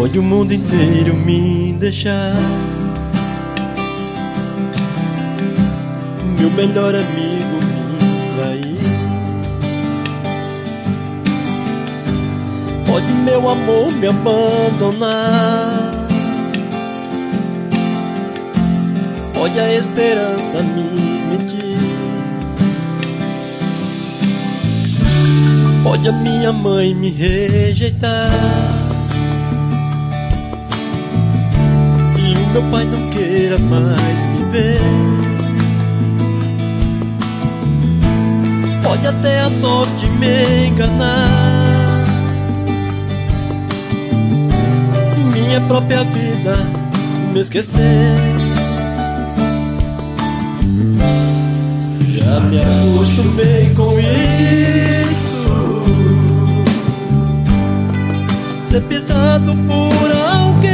Pode o mundo inteiro me deixar, meu melhor amigo me trair. Pode meu amor me abandonar, pode a esperança me mentir, pode a minha mãe me rejeitar e o meu pai não queira mais me ver. Pode até a sorte me enganar, minha própria vida me esquecer. Já me acostumei com isso, ser pisado por alguém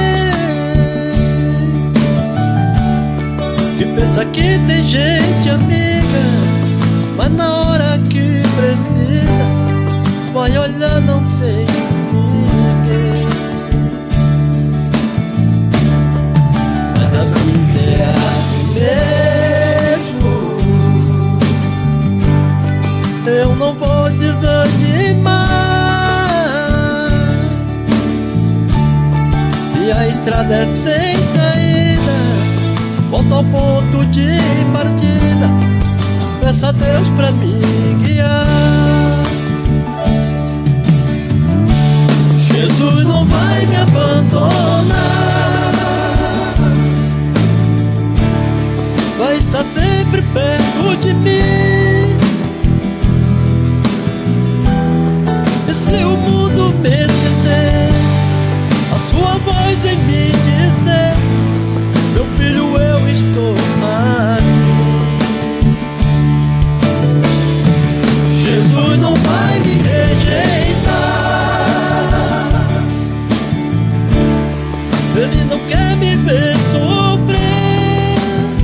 que pensa que tem gente amiga, mas na hora que precisa vai olhar, não tem ninguém. Mas a vida é assim mesmo, eu não vou desanimar. Se a estrada é sem saída, volta ao ponto de partida, peça a Deus pra me guiar. Jesus não vai me abandonar, vai estar sempre perto de mim. E se o mundo me esquecer, a sua voz vem me dizer: meu filho, eu estou aqui. Jesus não vai me rejeitar, Ele não quer me ver sofrer.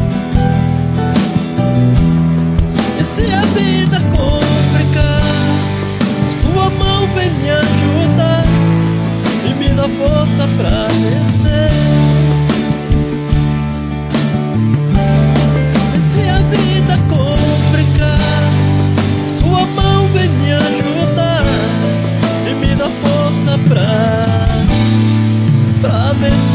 E se a vida complicar, sua mão vem me ajudar e me dá força pra vencer. E se a vida complicar, sua mão vem me ajudar e me dá força pra vencer.